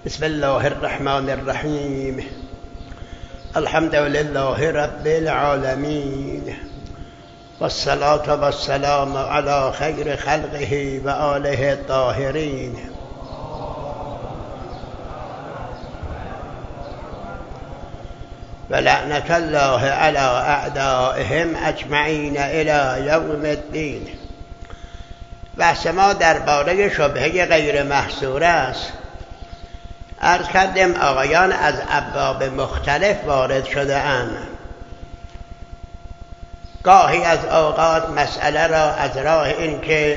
بسم الله الرحمن الرحیم. الحمد لله رب العالمین والصلاة والسلام علی خیر خلقه و آله الطاهرین. و لعنت الله علی اعدائهم اجمعین الی یوم الدین. بحث ما درباره شبهه غیر محصوره است. عرض کردیم آقایان از ابواب مختلف وارد شده اند. گاهی از اوقات مسئله را از راه این که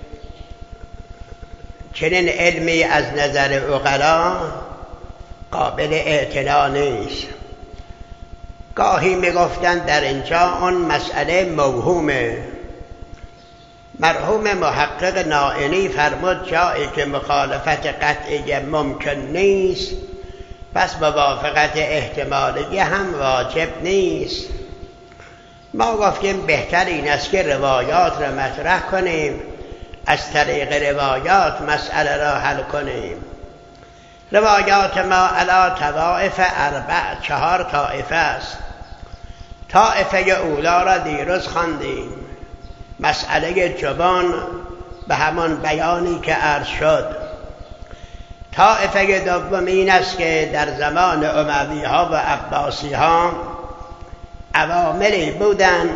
چنین علمی از نظر عقلا قابل اعتنا نیست. گاهی میگفتند در اینجا اون مسئله موهومه. مرحوم محقق نائینی فرمود جایی که مخالفت قطعی ممکن نیست پس موافقت احتمالی هم واجب نیست. ما گفتیم بهتر این است که روایات را مطرح کنیم، از طریق روایات مسئله را حل کنیم. روایات ما علی طوائف اربع، 4 طائفه است. طائفه اولا را دیروز خواندیم، مسئله جبان به همان بیانی که عرض شد. طائفه دوم این است که در زمان اموی ها و عباسی ها عواملی بودند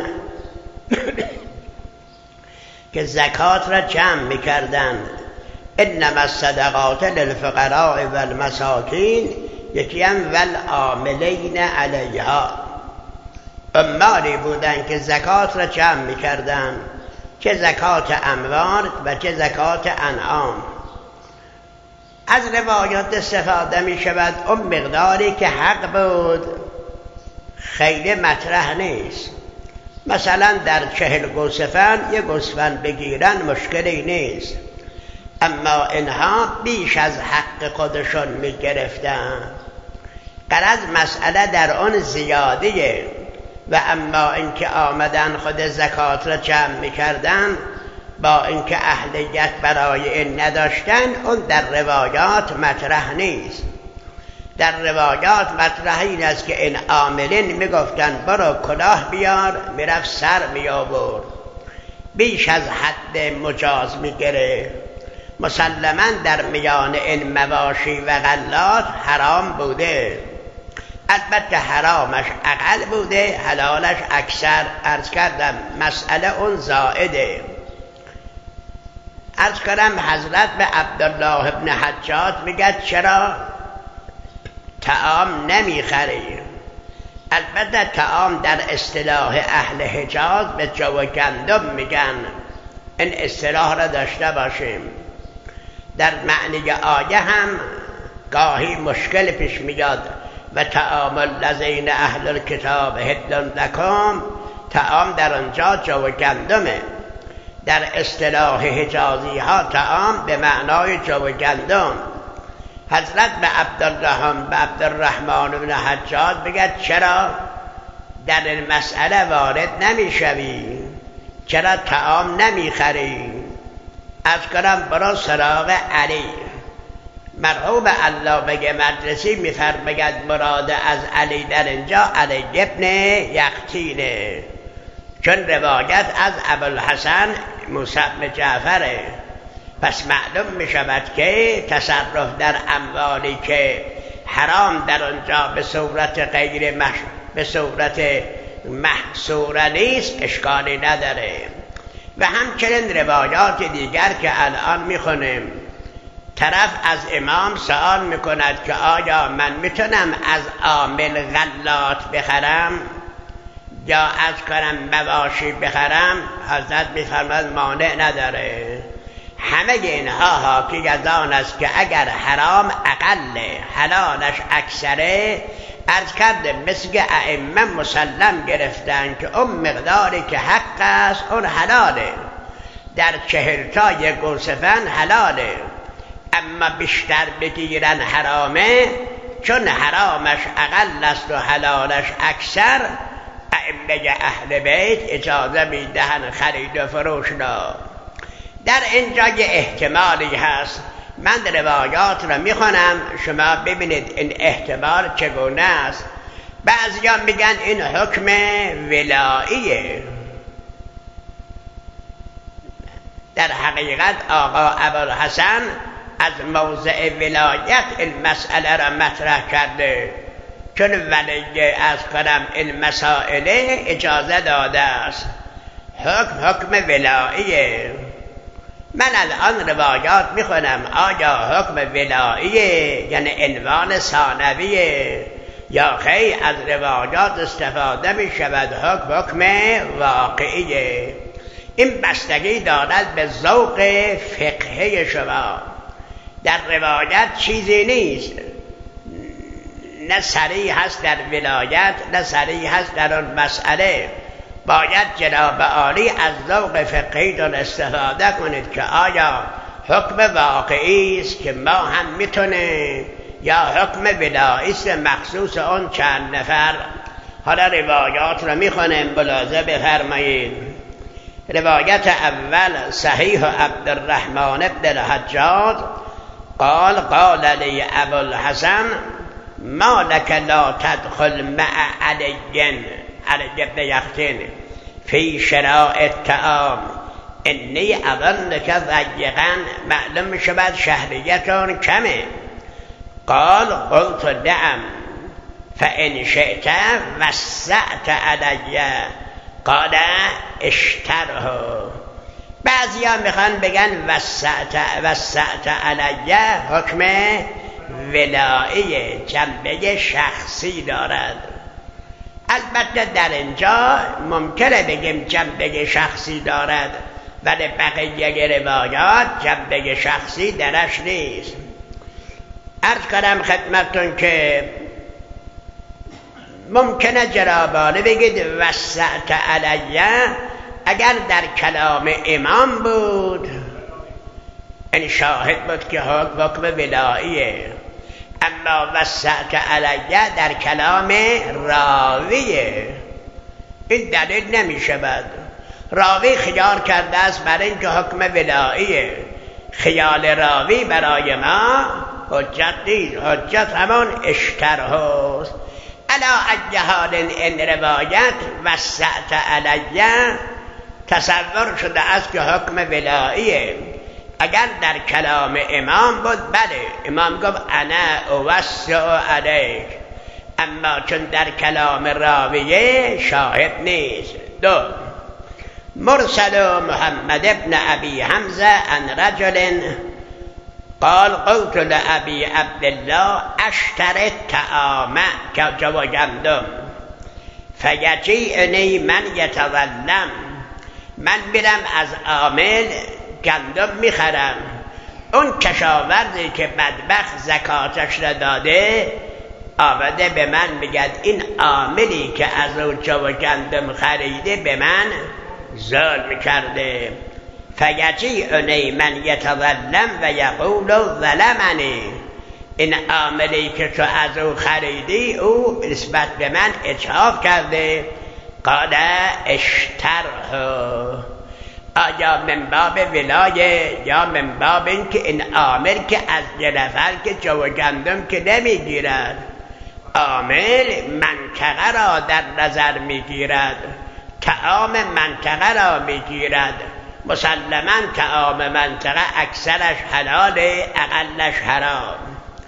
که زکات را جمع می‌کردند. انما الصدقات للفقراء والمساکین، یکی هم والعاملین علیها. عمالی بودند که زکات را جمع می‌کردند، چه زکات اموال و چه زکات انعام. از روایات استفاده می شود اون مقداری که حق بود خیلی مطرح نیست. مثلا در 40 گوسفند یه گوسفند بگیرن مشکلی نیست، اما اینها بیش از حق خودشون می گرفتن. غرض مسئله در اون زیادیه. و اما اینکه آمدن خود زکات را جمع می‌کردن با اینکه اهلیت برای این نداشتن، اون در روایات مطرح نیست. در روایات مطرح این است که این عاملین میگفتن برو کلاه بیار، میرفت سر میآورد، بیش از حد مجاز میگرفت. مسلماً در میان این مواشی و غلات حرام بوده، البته حرامش اقل بوده، حلالش اکثر. عرض کردم مسئله اون زائده. عرض کردم حضرت به عبدالله ابن حجاج میگه چرا طعام نمیخری؟ البته طعام در اصطلاح اهل حجاز به جو و گندم میگن. این اصطلاح را داشته باشیم. در معنی آیه هم گاهی مشکل پیش میاد. و طعام الذین اهل الکتاب حل لکم، طعام در آنجا جو و گندمه. در اصطلاح حجازی ها طعام به معنای جو و گندم. حضرت به عبدالرحمن بن حجاج بگه چرا در این مسئله وارد نمیشوی؟ چرا طعام نمیخری؟ از کنم برو سراغ علی. مرحوم علامه مدرسی میفرماید مراد از علی در اینجا علی ابن یقطینه، چون روایت از ابوالحسن موسی بن جعفره. پس معلوم میشود که تصرف در اموالی که حرام در آنجا به صورت محصوره نیست اشکالی نداره. و همچنین روایات دیگر که الان میخونیم، طرف از امام سوال میکند که آیا من میتونم از عامل غلات بخرم یا از کنم مواشی بخرم؟ حضرت میفرماید مانع نداره. همه اینها حاکی از آن است که اگر حرام اقله حلالش اکثره. عرض کرده مثل که ائمه مسلم گرفتن که اون مقداری که حق است اون حلاله. در 40 تا یک گوسفند حلاله، اما بیشتر بگیرن حرامه، چون حرامش اقل است و حلالش اکثر. ائمه اهل بیت اجازه میدهن خرید و فروش را. در اینجا یه احتمالی هست من روایات رو میخونم، شما ببینید این احتمال چگونه است. بعضیا میگن این حکم ولاییه. در حقیقت آقا ابوالحسن از موضع ولایت این مسئله را مطرح کرده، چون ولی از کنم این مسائله اجازه داده است. حکم ولاییه. من الان روایات میخونم، آیا حکم ولاییه یعنی عنوان ثانویه یا خیر از روایات استفاده میشود حکم واقعیه. این بستگی دارد به ذوق فقهی شما. در روایت چیزی نیست، نه صریح هست در ولایت نه صریح هست در اون مسئله. باید جناب عالی از ذوق فقهیتون استفاده کنید که آیا حکم واقعی است که ما هم میتونه یا حکم ولایی است مخصوص اون چند نفر. حالا روایات رو میخونیم، ملاحظه بفرمایید. روایت اول صحیح عبدالرحمن بن الحجاج قال قال لی ابوالحسن ما لك لا تدخل مع علی بن یختین فی شراء الطعام انی اظنک ضیقا. معلوم میشود شهریتون کمه. قال قلت نعم فان شئت وسعت علی. قال اشتره. بعضیا میخوان بگن وسعت علی حکم ولایی جنبه شخصی دارد. البته در اینجا ممکنه بگیم جنبه شخصی دارد، ولی بقیه روایات جنبه شخصی درش نیست. عرض کنم خدمتتون که ممکنه جنابانه بگید وسعت علیه اگر در کلام امام بود، این شاهد بود که حکم ولاییه. اما وسعت علیه در کلام راویه، این دلیل نمی شود. راوی خیال کرده است برای اینکه حکم ولاییه. خیال راوی برای ما حجت نیست، حجت همون اشترهاست. علا ای حال این روایت وسعت علیه تصور شده است که حکم ولاییه. اگر در کلام امام بود بله، امام گفت انا اوسع علیک، اما چون در کلام راویه شاهد نیست. دو مرسل محمد ابن ابی حمزه عن رجل قال قلت لابی عبدالله اشتر الطعام که جو گندم فیجیعنی من یتظلم. من میرم از عامل گندم میخرم، اون کشاورزی که بدبخت زکاتش را داده آمده به من میگد این عاملی که از اون جو گندم خریده به من ظلم کرده. فیجیعنی من یتظلم و یقول ظلمنی. این عاملی که تو از او خریدی او نسبت به من اجحاف کرده. قال اشتره. آیا من باب ولایه یا من باب این که این عامل که از یه نفر که جو گندم که نمیگیرد، عامل منطقه را در نظر میگیرد، طعام منطقه را میگیرد. مسلما طعام منطقه اکثرش حلال، اقلش حرام.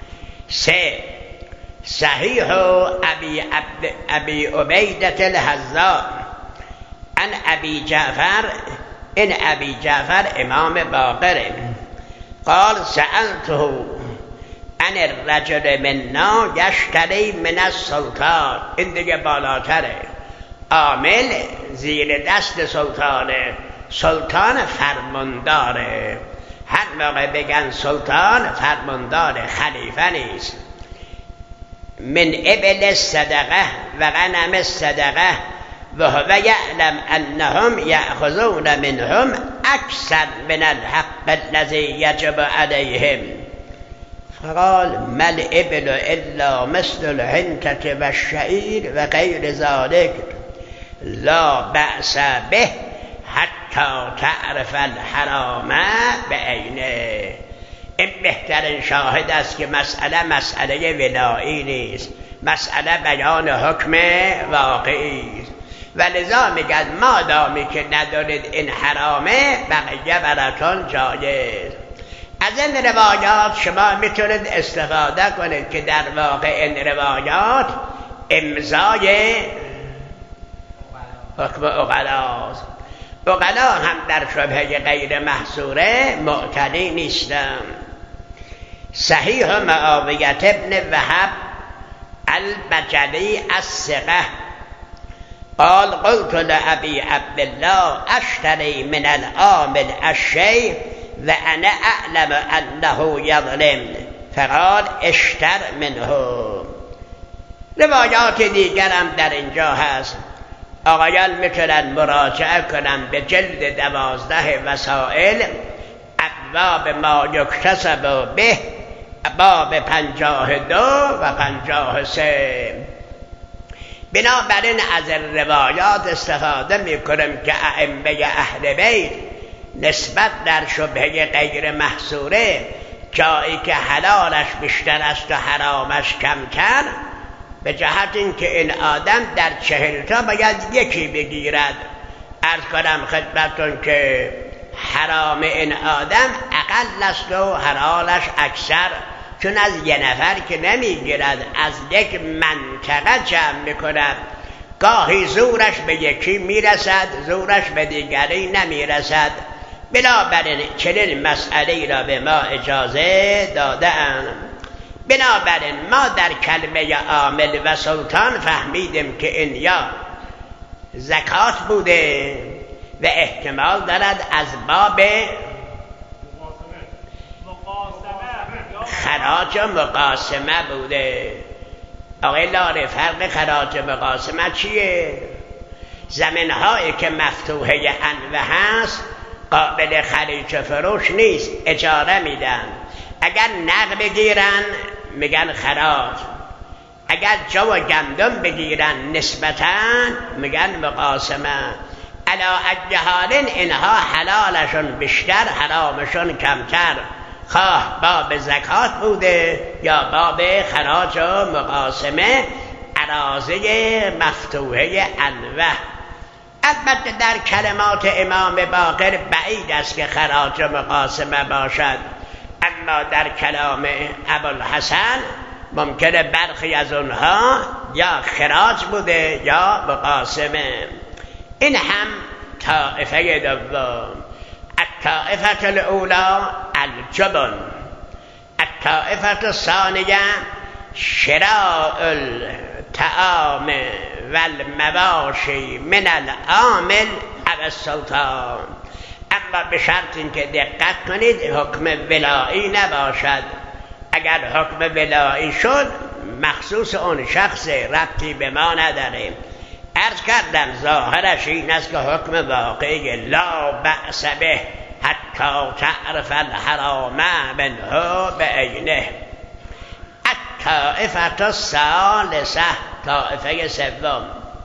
سه صحیح ابی عبیدة الحذاء عن ابی جعفر، این ابی جعفر امام باقره، قال سألته عن الرجل منا یشتری من السلطان. این دیگه بالاتره. عامل زیر دست سلطانه، سلطان فرمانداره. هر موقع بگن سلطان فرمانداره، خلیفه نیست. من ابل الصدقه و غنم الصدقه و هو یعلم انهم یأخذون منهم اکثر من الحق الذی یجب علیهم. فقال ما الابل الا مثل الحنطة و الشعیر و غیر ذلك لا بأس به حتی تعرف الحرام بعینه. این بهترین شاهد است که مسئله ولایی نیست، مسئله بیان حکم واقعی است. و لذا میگن مادامی که ندارید این حرامه بقیه براتون جایز. از این روایات شما میتونید استفاده کنید که در واقع این روایات امضای حکم عقلاست. عقلا هم در شبهه غیر محصوره معتنی نیستن. صحیح معاویت ابن وهب البجلی الثقه قال قلت لأبي عبد الله اشتري من العامل الشيء وأنا أعلم أنه يظلم فقال اشتر منه. روایات دیگرم در اینجا هست. آقایان میتونن مراجعه کنن به جلد 12 وسائل ابواب ما یکتسب به، باب 52 و 53. بنابراین از روایات استفاده میکنم که ائمه اهل بیت نسبت در شبهه غیر محصوره جایی که حلالش بیشتر است و حرامش کمتر، به جهت اینکه این آدم در 40 تا باید یکی بگیرد. عرض کنم خدمتون که حرام این آدم اقل است و حلالش اکثر، چون از یه نفر که نمیگیرد، از یک منطقه جمع میکند. گاهی زورش به یکی میرسد، زورش به دیگری نمیرسد. بنابراین چنین مسئله را به ما اجازه داده‌اند. بنابراین ما در کلمه عامل و سلطان فهمیدیم که این یا زکات بوده و احتمال دارد از باب خراج و مقاسمه بوده. آقای لاره فرق خراج و مقاسمه چیه؟ زمین‌هایی که مفتوحه انوه هست قابل خرید و فروش نیست، اجاره میدن. اگر نقد بگیرن میگن خراج، اگر جو و گندم بگیرن نسبتاً میگن مقاسمه. علا اجهالین اینها حلالشون بیشتر حرامشون کمتر، خواه باب زکات بوده یا باب خراج و مقاسمه، اراضی مفتوحه انوه. البته در کلمات امام باقر بعید است که خراج و مقاسمه باشد، اما در کلام ابوالحسن ممکنه برخی از اونها یا خراج بوده یا مقاسمه. این هم طائفه دوم. الطائفه الاولی الجبن، الطائفه الثانیه شراء الطعام والمواشی من العامل او السلطان. اما به شرط اینکه دقت کنید حکم ولایی نباشد. اگر حکم ولایی شد مخصوص اون شخص، ربطی به ما نداره. عرض کردم ظاهرش این است که حکم واقعی لا بأس به حتی تعرف الحرام منه بعینه. الطائفه الثالثه، طائفه سوم.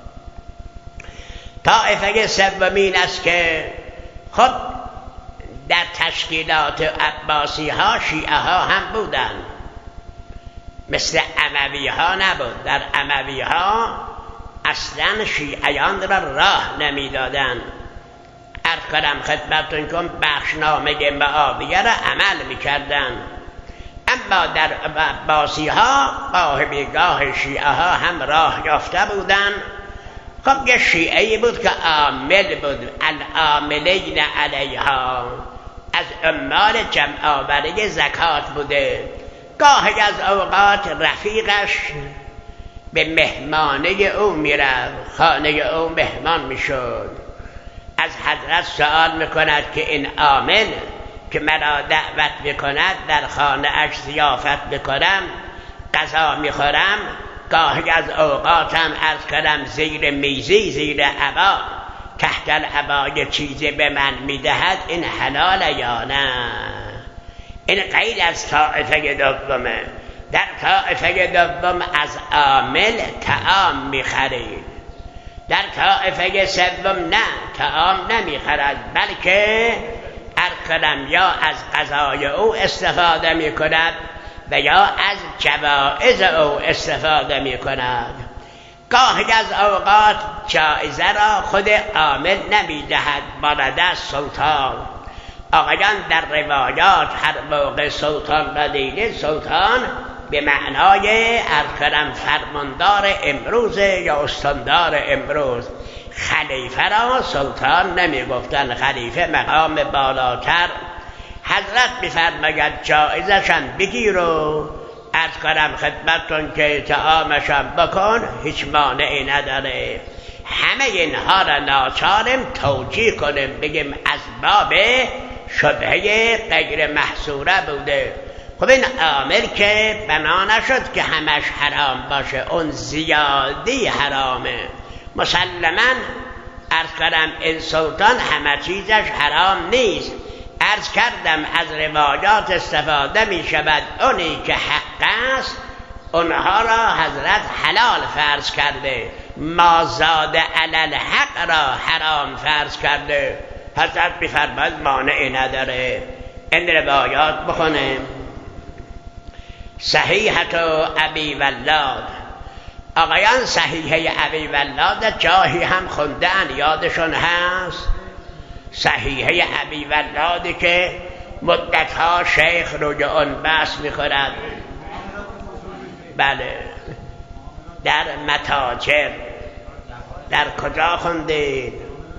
طائفه سوم این است که خب در تشکیلات عباسی ها شیعه ها هم بودن، مثل اموی ها نبود. در اموی ها اصلا شیعیان را راه نمیدادن. عرض کنم خدمتتون که بخشنامه معاویه را عمل میکردن. اما در عباسی ها گاه بیگاه شیعه ها هم راه یافته بودن. خب یه شیعه‌ای بود که عامل بود، العاملین علیها، از عمال جمع آوری زکات بوده. گاهی از اوقات رفیقش به مهمانه او میرفت، خانه او مهمان میشد. از حضرت سوال میکند که این عامل که مرا دعوت میکند در خانه اش ضیافت میکنم، غذا میخورم، گاهی از اوقاتم از کردم زیر میزی، زیر عبا، تحت العبای چیزی به من میدهد، این حلال یا نه؟ این غیر از طائفه دومه. در طائفه دوم از عامل طعام میخرید. در طائفه سوم نه، طعام نمیخرد، بلکه کنم یا از قضای او استفاده می کند و یا از جوائز او استفاده می کند. گاهی از اوقات جایزه را خود عامل نمی دهد، مانند از سلطان. آقایان در روایات هر موقع سلطان را دیدید، سلطان به معنای ارکرم فرماندار امروز یا استاندار امروز. خلیفه را سلطان نمی گفتن، خلیفه مقام بالاتر. حضرت می‌فرماید جایزشم بگیر و عرض کنم خدمتتون که طعامشم بکن، هیچ مانعی نداره. همه اینها را ناچارم توجیه کنیم، بگیم از باب شبهه غیر محصوره بوده. خب این عامل که بنا نشد که همش حرام باشه، اون زیادی حرامه. مسلماً عرض کردم این سلطان همه چیزش حرام نیست. عرض کردم از روایات استفاده می شود، اونی که حق است اونها را حضرت حلال فرض کرده، ما زاد علی الحق را حرام فرض کرده. حضرت می‌فرماید مانعی نداره. این روایات بخونیم. صحیحة ابی ولاد، آقایان صحیحه ابی ولاد جاهی هم خوندن، یادشون هست؟ صحیحه ابی ولادی که مدتها شیخ روی اون بحث می‌خورد. بله، در متاجر. در کجا خوندید؟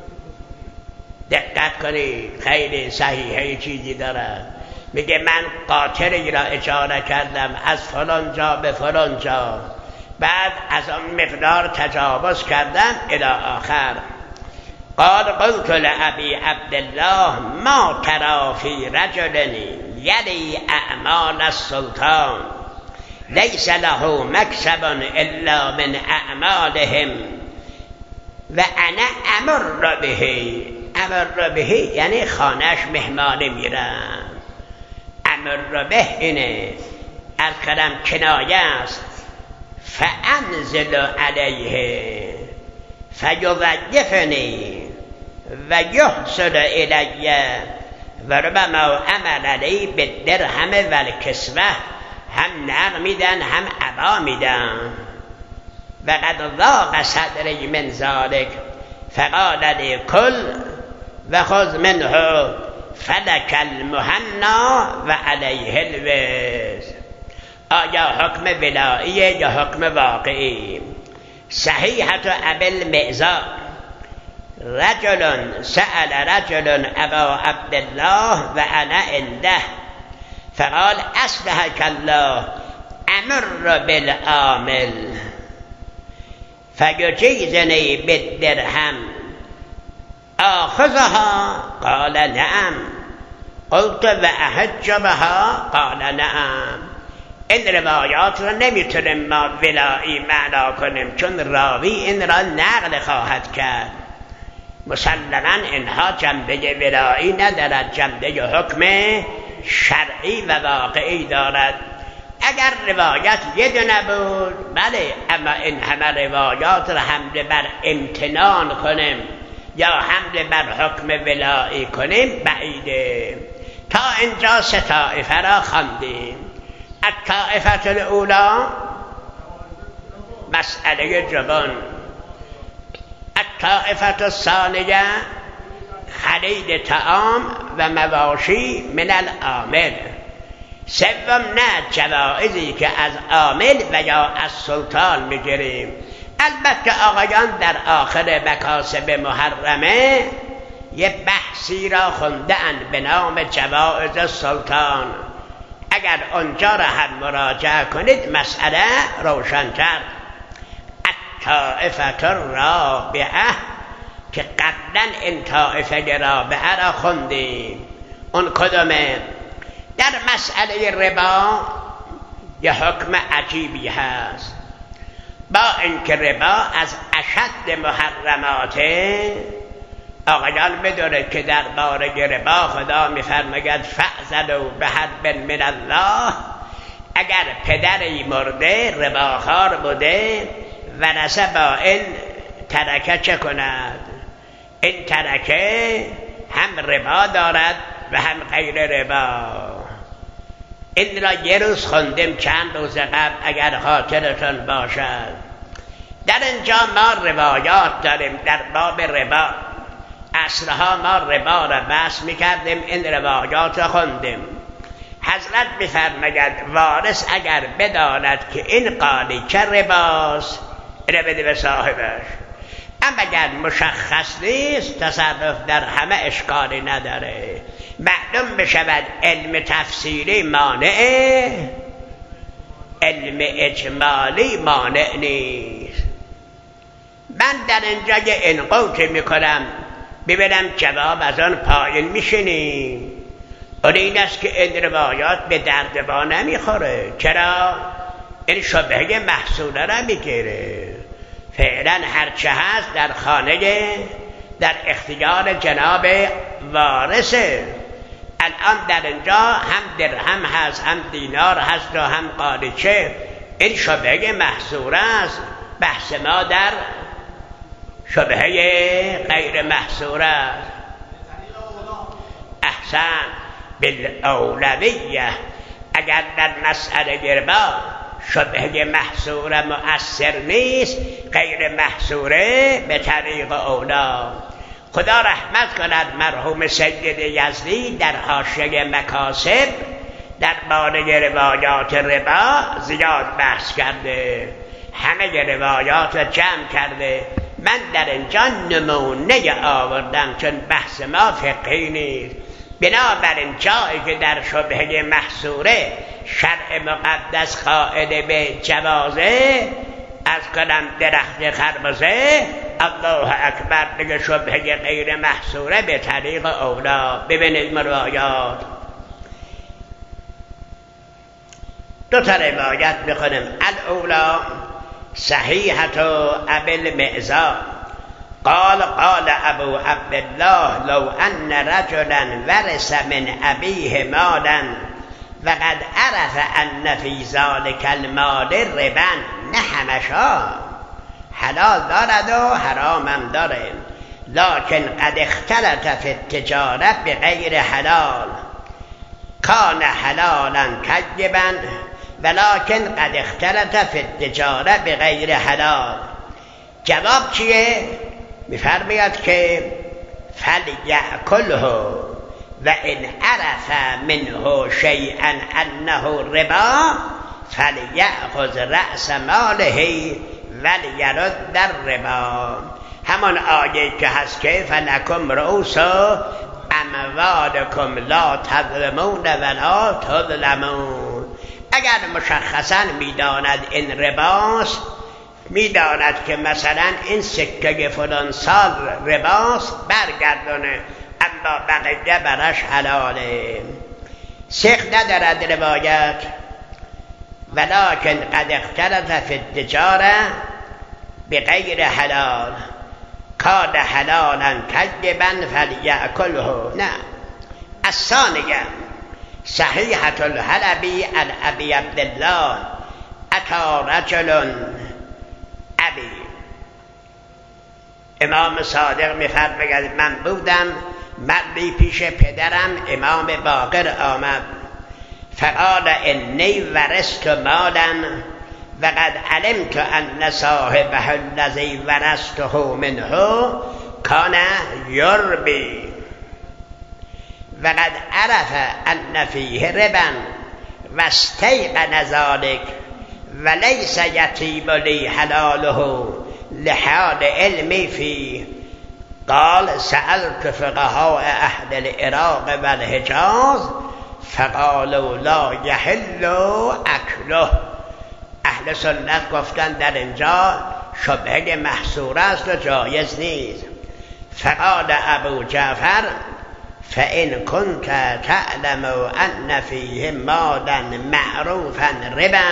دقت کنید، خیلی صحیحه چیزی دارد. میگه من قاطری را اجاره کردم از فلان جا به فلان جا، بعد از آن مقدار تجاوز کردم الی آخر. قال قلت لأبي عبد الله ما ترى في رجل يلي أعمال السلطان ليس له مكسب إلا من أعمالهم وأنا أمر به. امر به یعنی خانهش مهمانی میرم. امر به اینه از کلم کنایه است. فانزل علیه فیضیفنی و یحسن الی و ربما عمل علی بالدرهم و الکسوه، هم نق میدن هم عبا میدن. و قد ضاق صدری من ذلک فقال لی کل و خذ منه فلک المهنا و علیه الوزر. آیا حکم ولائیه یا حکم واقعی؟ صحیحة ابی المعزا رجل سأل رجل ابا عبدالله و انا عنده فقال اصلحك الله امر بالعامل فیجیزنی بالدرهم آخذها قال نعم. قلت و احج بها قال نعم. این روایات را نمیتونیم ما ولایی معنا کنیم، چون راوی این را نقل خواهد کرد. مسلماً اینها جنبه ولایی ندارد، جنبه حکم شرعی و واقعی دارد. اگر روایت یه دونه بود بله، اما این همه روایات را حمل بر امتنان کنیم یا حمل بر حکم ولایی کنیم بعیده. تا اینجا سه طائفه را خواندیم. الطائفة الاولی مسئله جبن، الطائفة الثانیه خرید طعام و مواشی من العامل. سوم نه جوائزی که از عامل و یا از سلطان میگیریم. البته آقایان در آخر مکاسب محرمه یه بحثی را خوندن به نام جوائز سلطان. اگر آنجا را هم مراجعه کنید مسئله روشن‌تر. الطائفة الرابعه که قبلا این طائفه رابعه را خوندیم. اون کدومه؟ در مسئله ربا یه حکم عجیبی هست. با اینکه ربا از اشد محرماته، آقایان بدونه که در باره ربا خدا میفرماید فأذنوا بحرب من الله. اگر پدری مرده رباخوار بوده ورثه با این ترکه چه کند؟ این ترکه هم ربا دارد و هم غیر ربا. این را یه روز خوندیم چند روز قبل اگر خاطرتون باشد. در اینجا ما روایات داریم در باب ربا. اصلها ما ربا را بحث میکردیم، این روایات را خوندیم. حضرت میفرماید وارث اگر بداند که این قالیچه رباست اینو بده به صاحبش، اما اگر مشخص نیست تصرف در همه اشکالی نداره. معلوم بشود علم تفسیری مانعه، علم اجمالی مانع نیست. من در اینجا یه انقوطی میکنم ببینم جواب از آن پایین میشنیم. اون این است که این روایات به درد ما نمیخوره. چرا؟ این شبهه محصوله را میگیره. فعلا هرچه هست در خانه در اختیار جناب وارثه. الان در اینجا هم درهم هست، هم دینار هست و هم قالیچه. این شبهه محصوره است. بحث ما در شبهه غیر محصوره است. احسن بالاولویه. اگر در مسئله ربا شبهه محصوره مؤثر نیست، غیر محصوره به طریق اولا. خدا رحمت کند مرحوم سید یزدی در حاشیه مکاسب در باره روایات ربا زیاد بحث کرده، همه روایات را جمع کرده. من در اینجا نمونه آوردم چون بحث ما فقهی نیست. بنابراین جایی که در شبهه محصوره شرع مقدس قائل به جوازه، از کنم درخت خربزه، الله اکبر دیگه شبهه غیر محصوره به طریق اولا. ببینید روایات، دو تا روایت میخونم. الاولا صحیحة ابی المعزا قال قال ابو عبدالله لو ان رجلا ورث من ابیه مالا وقد عرف ان فی ذلک المال ربا، نه همشا حلال دارد و حرامم داره، لكن قد اختلط فی التجاره بغیر حلال کان حلالا کذبا ولكن قد اختلط فی التجاره بغیر حلال. جواب چیه؟ میفرماید که فلیأکله و ان عرف منه شیئا انه ربا فلیأخذ رأس ماله ولیرد در ربا. همان آیه که هست که فلکم رؤوس اموالکم لا تظلمون ولا تظلمون. اگر مشخصا میداند این رباست، میداند که مثلا این سکه فلان سال رباست، برگردونه، اما بقیه برش حلاله. سخت ندارد روایت. ولكن قد اختلط فی التجاره بغیر حلال کان حلالا کذبا فلیأکله. نه. الثانیه صحیحة الحلبی عن ابی عبدالله اتی رجل ابی. امام صادق میفرماید من بودم، مردی پیش پدرم امام باقر آمد، فقال انی ورثت مالا وقد علمت ان صاحبه الذی ورثته منه کان یربی وقد عرف ان فیه ربا واستیقن ذلک وليس یطیب لی حلاله لحال علمی فيه. قال سألت فقهاء اهل العراق والحجاز فقالوا لا يحل اکله. اهل سنت گفتن در اینجا شبهه محصوره است و جایز نیست. فقال ابو جعفر فإن كنت تعلم ان فيه مالا معروفا ربا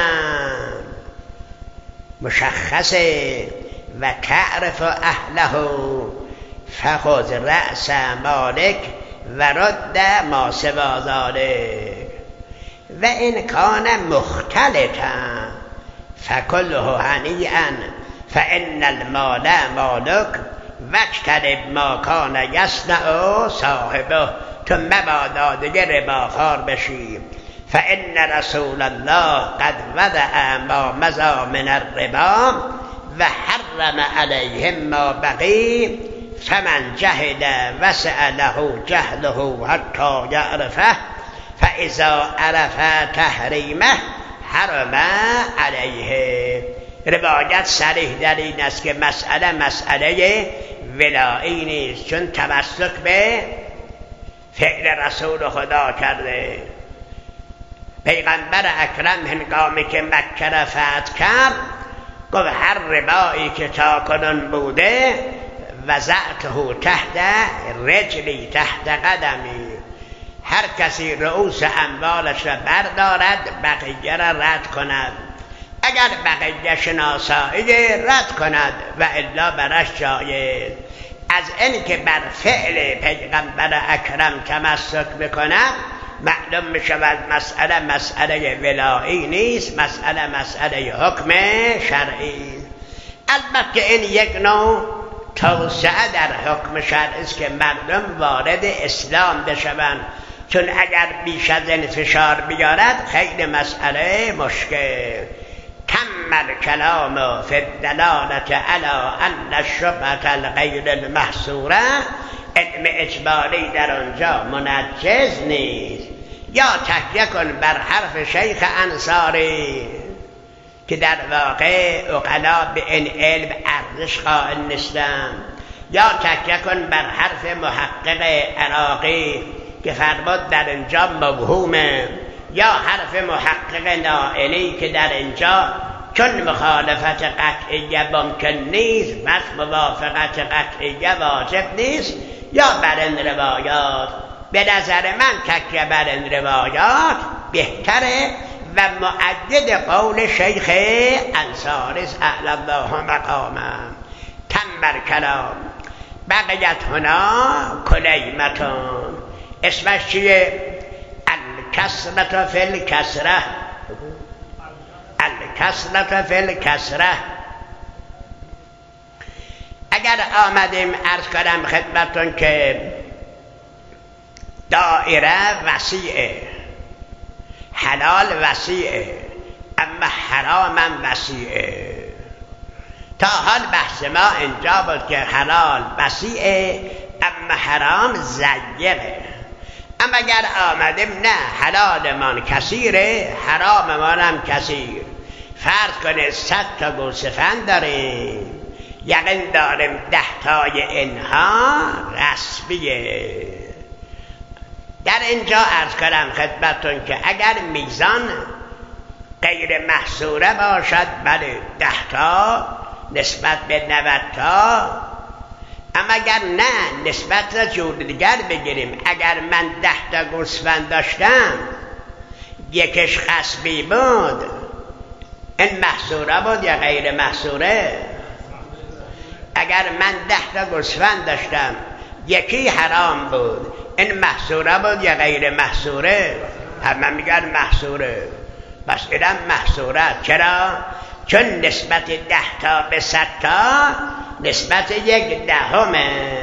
مشخصه و تعرف اهله فخذ رأس مالک و رد ما سوى ذلك و ان کان مختلطا فکله هنیئا فان المال مالک واجتنب ما کان یصنع صاحبه. تو مبادا دیگه رباخوار بشی. فإن رسول الله قد وضع ما مضى من الربا و حرم علیهم ما بقی فمن جهل وسع له جهله حتی یعرفه فاذا عرف تحریمه حرم علیه. روایت صریح در این است که مسئله ولایی نیست، چون تمسک به فعل رسول خدا کرده. پیغمبر اکرم هنگامی که مکه را فتح کرد گفت هر ربایی که تاکنون بوده وضعته تحت رجلی تحت قدمی، هر کسی رؤوس اموالش را بردارد بقیه را رد کند، اگر بقیه شناسایی رد کند و الا برش جایز. از این که بر فعل پیغمبر اکرم تمسک بکند معلوم می شود مسئله ولایی نیست، مسئله حکم شرعی. البته این یک نوع توسعه در حکم شرعی است که مردم وارد اسلام بشوند، چون اگر بیش از این فشار بیارد خیلی مسئله مشکل. تم الکلام فی الدلالة علی ان الشبهة الغیر المحصوره، علم اجباری در آنجا منجز نیست. یا تکیه کن بر حرف شیخ انصاری که در واقع عقلا به این علم ارزش قائل نیستند، یا تکیه کن بر حرف محقق عراقی که فرمود در اینجا مبهومه، یا حرف محقق نائلی که در اینجا چون مخالفت قطعیه ممکن نیست بس موافقت قطعیه واجب نیست، یا بر این روایات. به نظر من تکیه بر این روایات بهتره و مؤید قول شیخ انصاری اعلی الله مقامه. تم الکلام بقیت هنا کلیمتون. اسمش چیه؟ الکسرة فی الکسره، الکسرة فی الکسره. اگر آمدیم عرض کنم خدمتون که دائره وسیعه، حلال وسیعه اما حرامم وسیعه. تا حال بحث ما اینجا بود که حلال وسیعه اما حرام ضیقه. اما اگر آمدیم نه حلال من کثیره حرام منم کثیر، فرض کنید 100 تا گوسفند داریم، یقین داریم 10 تای اینها رسمیه. در اینجا عرض کنم خدمتون که اگر میزان غیر محصوره باشد بله 10 تا نسبت به 90 تا، اما اگر نه نسبت را جور دیگر بگیریم. اگر من 10 تا گوسفند داشتم یکیش غصبی بود، این محصوره بود یا غیر محصوره؟ اگر من 10 تا گوسفند داشتم یکی حرام بود، این محصوره بود یا غیر محصوره؟ همه میگن محصوره. بس اینم محصوره. چرا؟ چون نسبت 10 تا به 100 تا نسبت 1/10.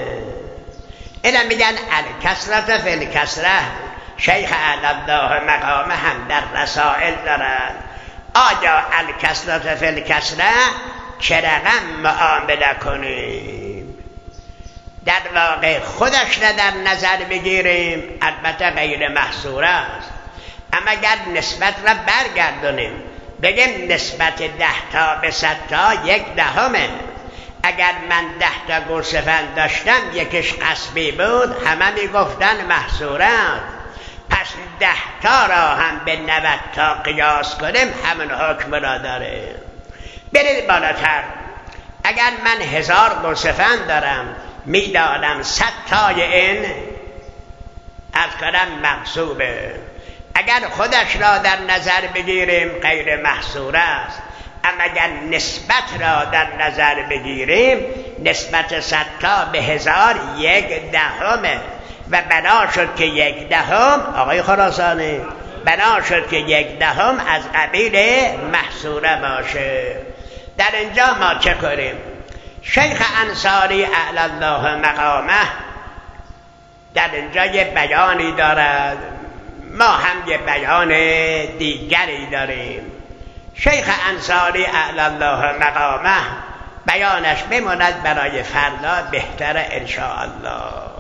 اینا میگن الکسرة فی الکسره. شیخ اعلی الله مقامه هم در رسائل دارد. آیا الکسرة فی الکسره چه رقم معامله کنیم؟ در واقع خودش را در نظر بگیریم البته غیر محصوره است، اما اگر نسبت را برگردونیم بگیم نسبت 10 تا به 100 تا 1/10. اگر من 10 تا گوسفند داشتم یکیش غصبی بود همه میگفتن محصوره است، پس 10 تا را هم به 90 تا قیاس کنیم همون حکم را داره. برید بالاتر. اگر من 1000 گوسفند دارم میدادم 100 تای این از کنم مغصوبه. اگر خودش را در نظر بگیریم غیر محصوره است، اما اگر نسبت را در نظر بگیریم نسبت 100 تا به 1000 1/10 و بنا شد که 1/10 آقای خراسانی بنا شد که 1/10 از قبیل محصوره باشه. در اینجا ما چه کنیم؟ شیخ انصاری اعلی الله مقامه در اینجا یه بیانی دارد، ما هم یه بیان دیگری داریم. شیخ انصاری اعلی الله مقامه بیانش بماند برای فردا بهتره انشاءالله.